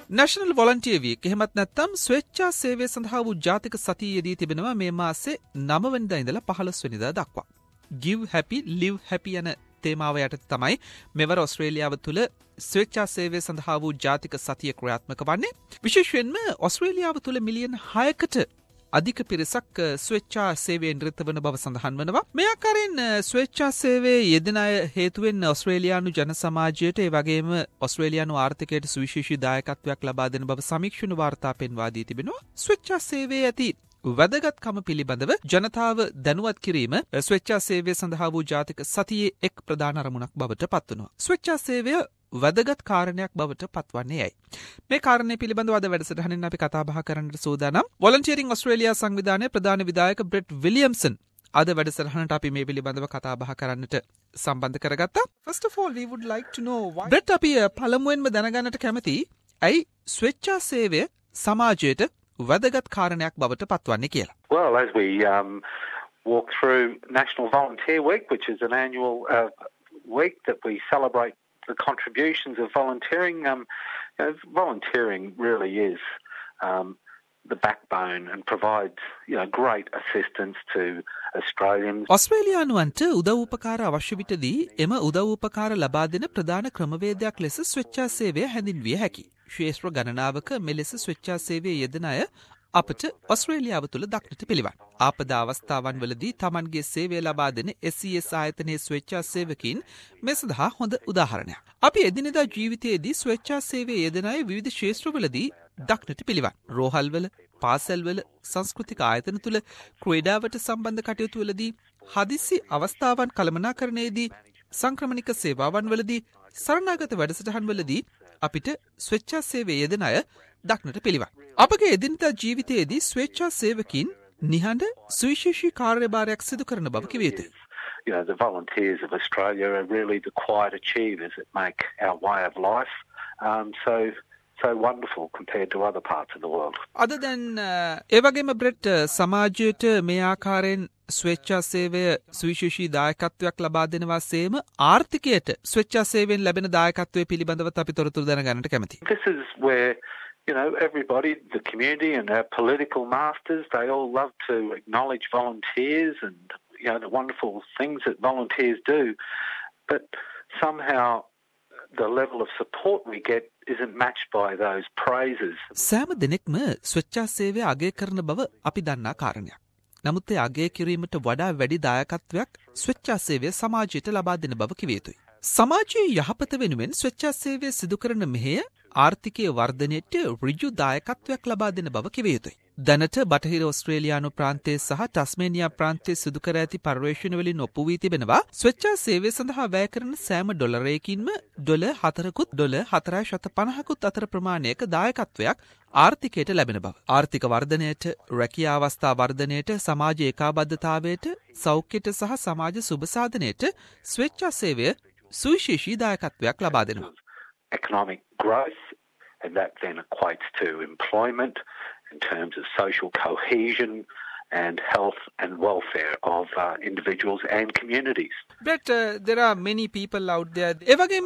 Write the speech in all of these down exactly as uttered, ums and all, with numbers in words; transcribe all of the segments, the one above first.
National Volunteer Week එහෙමත් නැත්නම් ස්වේච්ඡා සේවය සඳහා වූ ජාතික සතිය යෙදී තිබෙනවා මේ මාසේ නව වෙනිදා ඉඳලා පහළොස් වෙනිදා දක්වා. Give happy, live happy යන තේමාව යටතේ තමයි මෙවර ඕස්ට්‍රේලියාව තුළ ස්වේච්ඡා සේවය සඳහා වූ ජාතික සතිය ක්‍රියාත්මක වන්නේ. විශේෂයෙන්ම ඕස්ට්‍රේලියාව තුළ මිලියන හයකට අධික පිරිසක් ස්වේච්ඡා සේවයේ නිරත වන බව සඳහන් වෙනවා. මේ ආකාරයෙන් ස්වේච්ඡා සේවයේ යෙදෙන අය හේතුවෙන් ඕස්ට්‍රේලියානු ජන සමාජයට ඒ වගේම ඕස්ට්‍රේලියානු ආර්ථිකයට සුවිශේෂී දායකත්වයක් ලබා දෙන බව සමීක්ෂණ වාර්තා පෙන්වා දී තිබෙනවා. ස්වේච්ඡා සේවයේ ඇති වැදගත්කම පිළිබඳව ජනතාව දැනුවත් කිරීම ස්වේච්ඡා සේවය සඳහා වූ ජාතික සතියේ එක් ප්‍රධාන අරමුණක් බවට පත් වෙනවා. ස්වේච්ඡා සේවය වැදගත් කාරණයක් බවට පත්වන්නේ ඇයි? මේ කාරණය පිළිබඳව අද වැඩසටහනින් අපි කතා බහ කරන්නට සූදානම්. Volunteering Australia සංවිධානයේ ප්‍රධාන විධායක බ්‍රෙට් විලියම්සන් අද වැඩසටහනට අපි මේ පිළිබඳව කතා බහ කරන්නට සම්බන්ධ කරගත්තා. First of all, we would like to know why බ්‍රෙට් අපි පළමුවෙන්ම දැනගන්නට කැමති ඇයි ස්වේච්ඡා සේවය සමාජයට වැදගත් කාරණයක් බවට පත්වන්නේ කියලා. Well, as we um, walk through National Volunteer Week, which is an annual uh, week that we celebrate the contributions of volunteering, um, you know, volunteering really is um, the backbone and provides, you know, great assistance to Australians. ඔස්ට්‍රේලියානුවන්ට උදව් උපකාර අවශ්‍ය විටදී එම උදව් උපකාර ලබා දෙන ප්‍රධාන ක්‍රමවේදයක් ලෙස ස්වේච්ඡා සේවය හැඳින්විය හැකියි. ශ්‍රේෂ්ඨ ගණනාවක මෙලෙස ස්වේච්ඡා සේවයේ යෙදෙන අය අපට ඔස්ට්‍රේලියාව තුළ දක්නට පිළිවන්. ආපදා අවස්ථාවන් වලදී Tamanගේ සේවය ලබා දෙන S E S ආයතනයේ ස්වේච්ඡා සේවකීන් මේ සඳහා හොඳ උදාහරණයක්. අපි එදිනෙදා ජීවිතයේදී ස්වේච්ඡා සේවයේ යෙදෙන අය විවිධ ක්ෂේත්‍රවලදී දක්නට පිළිවන්. රෝහල්වල, පාසල්වල, සංස්කෘතික ආයතන තුළ, ක්‍රීඩාවට සම්බන්ධ කටයුතු වලදී, හදිසි අවස්ථාවන් කළමනාකරණයේදී, සංක්‍රමණික සේවාවන් වලදී, සරණාගත වැඩසටහන් වලදී අපිට ස්වේච්ඡා සේවයේ යෙදෙන අය දක්නට පිළිවන්. අපගේ එදිනදා ජීවිතයේදී ස්වේච්ඡා සේවකීන් නිහඬ සුවිශේෂී කාර්යභාරයක් සිදු කරන බව කිව යුතුයි. You know, the volunteers of Australia are really the quiet achievers that make our way of life um, so so wonderful compared to other parts of the world. Other than ඒ වගේම බ්‍රෙට් සමාජයට මේ ආකාරයෙන් ස්වේච්ඡා සේවය සුවිශේෂී දායකත්වයක් ලබා දෙනවා සේම ආර්ථිකයට ස්වේච්ඡා සේවයෙන් ලැබෙන දායකත්වය පිළිබඳව අපි තොරතුරු දැනගන්නට කැමතියි. This is where, you know, everybody, the community and our political masters, they all love to acknowledge volunteers and, you know, the wonderful things that volunteers do. But somehow the level of support we get isn't matched by those praises. සෑම දිනෙකම ස්වේච්ඡා සේවය අගය කරන බව අපි දන්නා කාරණයක්. නමුත් ඒ අගය කිරීමට වඩා වැඩි දායකත්වයක් ස්වේච්ඡා සේවය සමාජයට ලබා දෙන බව කිව යුතුයි. සමාජයේ යහපත වෙනුවෙන් ස්වේච්ඡා සේවය සිදු කරන මෙහෙය ආර්ථිකයේ වර්ධනයට ඍජු දායකත්වයක් ලබා දෙන බව කිව යුතුයි. දැනට බටහිර ඕස්ට්‍රේලියානු ප්‍රාන්තයේ සහ ටස්මේනියා ප්‍රාන්තයේ සිදු කර ඇති පර්යේෂණ වලින් ඔප්පු වී තිබෙනවා ස්වේච්ඡා සේවය සඳහා වැය කරන සෑම ඩොලරයකින්ම ඩොලර් හතරකුත් ඩොලර් හතරයි දශම පනහකුත් අතර ප්‍රමාණයක දායකත්වයක් ආර්ථිකයට ලැබෙන බව. ආර්ථික වර්ධනයට, රැකියා අවස්ථා වර්ධනයට, සමාජ ඒකාබද්ධතාවයට, සෞඛ්‍යයට සහ සමාජ සුබසාධනයට ස්වේච්ඡා සේවය සුවිශේෂී දායකත්වයක් ලබා දෙනවා. Economic growth, and that then equates to employment in terms of social cohesion and health and welfare of uh, individuals and communities. But uh, there are many people out there. ඒ වගේම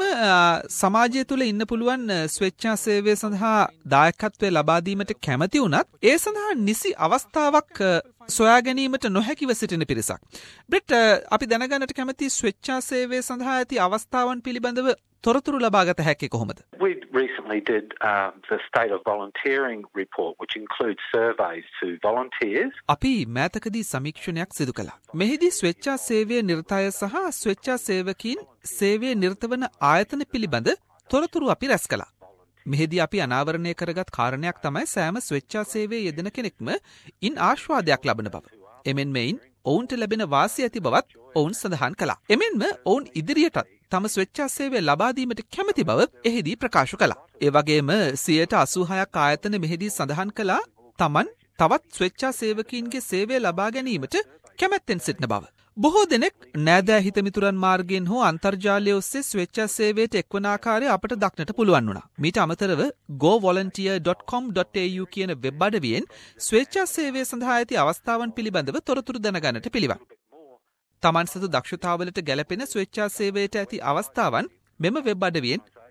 සමාජය තුළ ඉන්න පුළුවන් ස්වේච්ඡා සේවය සඳහා දායකත්වය ලබා දීමට කැමති වුණත් ඒ සඳහා නිසි අවස්ථාවක් සොයා ගැනීමට නොහැකිව සිටින පිරිසක්. බ්‍රෙට් අපි දැනගන්නට කැමති ස්වේච්ඡා සේවය සඳහා ඇති අවස්ථාවන් පිළිබඳව තොරතුරු ලබාගත හැකි කොහොමද? We recently did um, the State of Volunteering report, which includes surveys to volunteers. අපි මෑතකදී සමීක්ෂණයක් සිදු කළා. මෙහිදී ස්වේච්ඡා සේවයේ නිරත අය සහ ස්වේච්ඡා සේවකීන් සේවයේ නිරත වන ආයතන පිළිබඳ තොරතුරු අපි රැස් කළා. මෙහිදී අපි අනාවරණය කරගත් කාරණයක් තමයි සෑම ස්වේච්ඡා සේවයේ යෙදෙන කෙනෙක්ම ඉන් ආශ්වාදයක් ලබන බව. එමෙන් මෙයින් ඔවුන්ට ලැබෙන වාසිය ඇති බවත් ඔවුන් සඳහන් කළා. එමෙන්ම ඔවුන් ඉදිරියටත් තම ස්වේච්ඡා සේවය ලබා දීමට කැමැති බව එහිදී ප්‍රකාශ කළා. ඒ වගේම සියයට අසූහයක් ආයතන මෙහිදී සඳහන් කළා තමන් තවත් ස්වේච්ඡා සේවකීන්ගේ සේවය ලබා ගැනීමට කැමැත්තෙන් සිටින බව. බොහෝ දෙනෙක් නෑදෑ හිතමිතුරන් මාර්ගයෙන් හෝ අන්තර්ජාලය ඔස්සේ ස්වේච්ඡා සේවයට එක්වන ආකාරය අපට දක්නට පුළුවන් වුණා. මීට අමතරව go volunteer dot com dot a u කියන වෙබ් අඩවියෙන් ස්වේච්ඡා සේවය සඳහා ඇති අවස්ථාවන් පිළිබඳව තොරතුරු දැනගන්නට පිළිවන්. තමන් සතු දක්ෂතාවලට ගැලපෙන ස්වේච්ඡා සේවයට ඇති අවස්ථාවන් මෙම වෙබ් අඩවියෙන්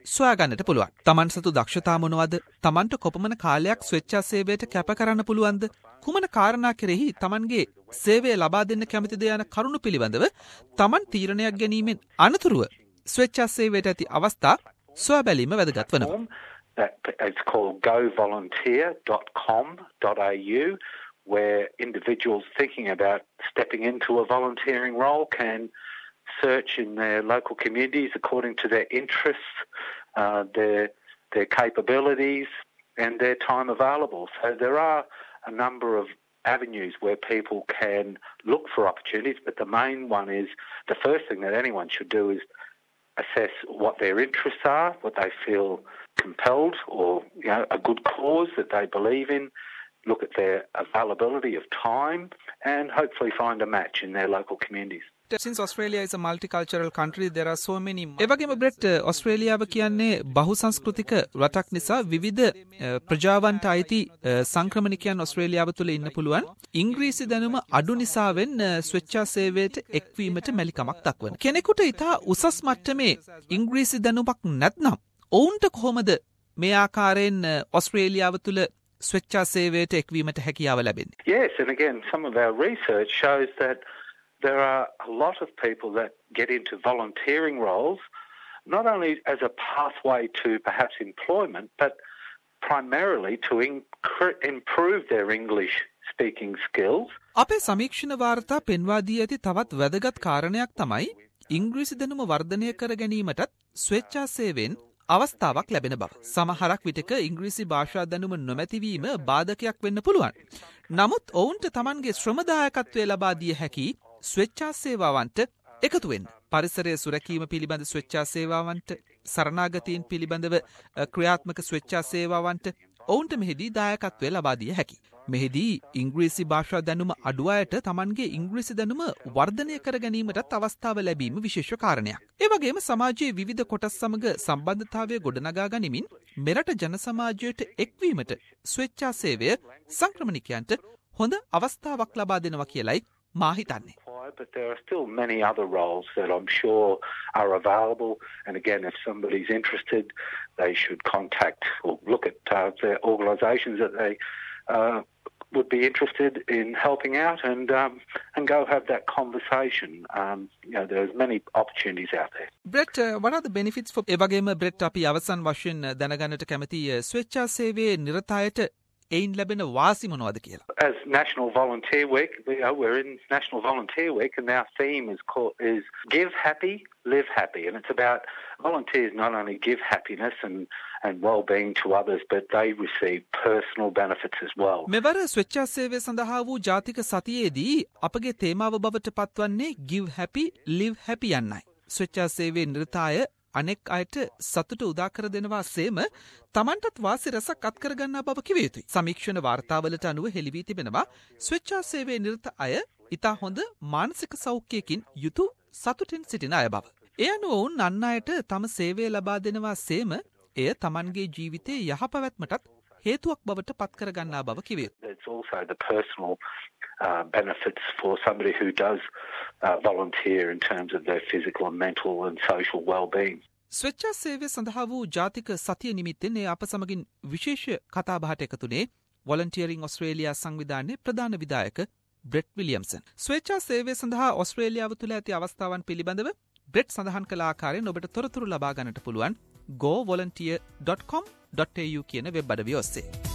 සොයාගන්නට පුළුවන්. තමන් සතු දක්ෂතා මොනවද? තමන්ට කොපමණ කාලයක් ස්වේච්ඡා සේවයට කැප කරන්න පුළුවන්ද? කුමන කාරණා කෙරෙහි තමන්ගේ සේවය ලබා දෙන්න කැමතිද යන කරුණු පිළිබඳව තමන් තීරණයක් ගැනීමෙන් අනතුරුව ස්වේච්ඡා සේවයට ඇති අවස්ථා සොයා බැලීම වැදගත් වෙනවා. That it's called go volunteer dot com dot a u, where individuals thinking about stepping into a volunteering role can search in their local communities according to their interests, uh, their their capabilities and their time available. So there are a number of avenues where people can look for opportunities, but the main one is the first thing that anyone should do is assess what their interests are, what they feel compelled or, you know, a good cause that they believe in, look at their availability of time and hopefully find a match in their local communities. Since Australia is a multicultural country, there are so many. එවැගේම බ්‍රෙට් ඔස්ට්‍රේලියාව කියන්නේ බහුසංස්කෘතික රටක් නිසා විවිධ ප්‍රජාවන්ට අයිති සංක්‍රමණිකයන් ඔස්ට්‍රේලියාව තුළ ඉන්න පුළුවන්. ඉංග්‍රීසි දැනුම අඩු නිසාවෙන් ස්වේච්ඡා සේවයට එක්වීමට මැලිකමක් දක්වන. කෙනෙකුට ඉතා උසස් මට්ටමේ ඉංග්‍රීසි දැනුමක් නැත්නම් ඔවුන්ට කොහොමද මේ ආකාරයෙන් ඔස්ට්‍රේලියාව තුළ ස්වේච්ඡා සේවයට එක්වීමට හැකියාව ලැබෙන්නේ? Yes, and again some of our research shows that there are a lot of people that get into volunteering roles, not only as a pathway to perhaps employment, but primarily to inc- improve their English speaking skills. අපේ සමීක්ෂණ වාර්තා පෙන්වා දී ඇති තවත් වැදගත් කාරණයක් තමයි ඉංග්‍රීසි දැනුම වර්ධනය කර ගැනීමටත් ස්වේච්ඡා සේවයෙන් අවස්ථාවක් ලැබෙන බව. සමහරක් විටක ඉංග්‍රීසි භාෂා දැනුම නොමැතිවීම බාධකයක් වෙන්න පුළුවන්. නමුත් ඔවුන්ට තමන්ගේ ශ්‍රමදායකත්වය ලබා දිය හැකි ස්වේච්ඡා සේවාවන්ට එකතු වෙන්න. පරිසරය සුරැකීම පිළිබඳ ස්වේච්ඡා සේවාවන්ට, සරණාගතීන් පිළිබඳව ක්‍රියාත්මක ස්වේච්ඡා සේවාවන්ට ඔවුන්ට මෙහිදී දායකත්වය ලබා දිය හැකි. මෙහිදී ඉංග්‍රීසි භාෂා දැනුම අඩු අයට තමන්ගේ ඉංග්‍රීසි දැනුම වර්ධනය කර ගැනීමටත් අවස්ථාව ලැබීම විශේෂ කාරණයක්. ඒ වගේම සමාජයේ විවිධ කොටස් සමග සම්බන්ධතාවය ගොඩනගා ගනිමින් මෙරට ජන සමාජයට එක්වීමට ස්වේච්ඡා සේවය සංක්‍රමණිකයන්ට හොඳ අවස්ථාවක් ලබා දෙනවා කියලයි මා හිතන්නේ. But there are still many other roles that I'm sure are available. And again, if somebody's interested, they should contact or look at uh, the organisations that they uh, would be interested in helping out and um, and go have that conversation. Um, you know, there's many opportunities out there. Brett, uh, what are the benefits for එවගේම Brett අපි අවසන් වශයෙන් දැනගන්නට කැමති ස්වේච්ඡා සේවයේ නිරතයට එයින් ලැබෙන වාසි මොනවද කියලා? As National Volunteer Week, we are, we're in National Volunteer Week, and our theme is called is Give Happy, Live Happy, and it's about volunteers not only give happiness and and well-being to others, but they receive personal benefits as well. මෙවර ස්වේච්ඡා සේවය සඳහා වූ ජාතික සතියේදී අපගේ තේමාව බවට පත්වන්නේ Give Happy, Live Happy යන්නයි. ස්වේච්ඡා සේවයේ නිරතය අනෙක් අයට සතුට උදා කර දෙනවා සේම තමන්ටත් වාසි රසක් අත් කර ගන්නා බව කිව යුතුයි. සමීක්ෂණ වාර්තාවලට අනුව හෙළි වී තිබෙනවා ස්වේච්ඡා සේවයේ නිරත අය ඉතා හොඳ මානසික සෞඛ්‍යයකින් යුතු සතුටින් සිටින අය බව. ඒ අනුව ඔවුන් අන් අයට තම සේවය ලබා දෙනවා සේම එය තමන්ගේ ජීවිතයේ යහපැවැත්මටත් හේතුවක් බවට පත් කර ගන්නා බව කිව යුතුයි. It's also the personal uh, benefits for somebody who does uh, volunteer in terms of their physical and mental and social well-being. ස්වේච්ඡා සේවය සඳහා වූ ජාතික සතිය නිමිත්තෙන් ඒ අප සමගින් විශේෂ කතාබහට එකතුනේ වොලන්ටියරින් ඔස්ට්‍රේලියා සංවිධානයේ ප්‍රධාන විධායක බ්‍රෙට් විලියම්සන්. ස්වේච්ඡා සේවය සඳහා ඔස්ට්‍රේලියාව තුළ ඇති අවස්ථාවන් පිළිබඳව බ්‍රෙට් සඳහන් කළ ආකාරයෙන් ඔබට තොරතුරු ලබා ගන්නට පුළුවන් go volunteer dot com dot a u කියන වෙබ් අඩවිය ඔස්සේ.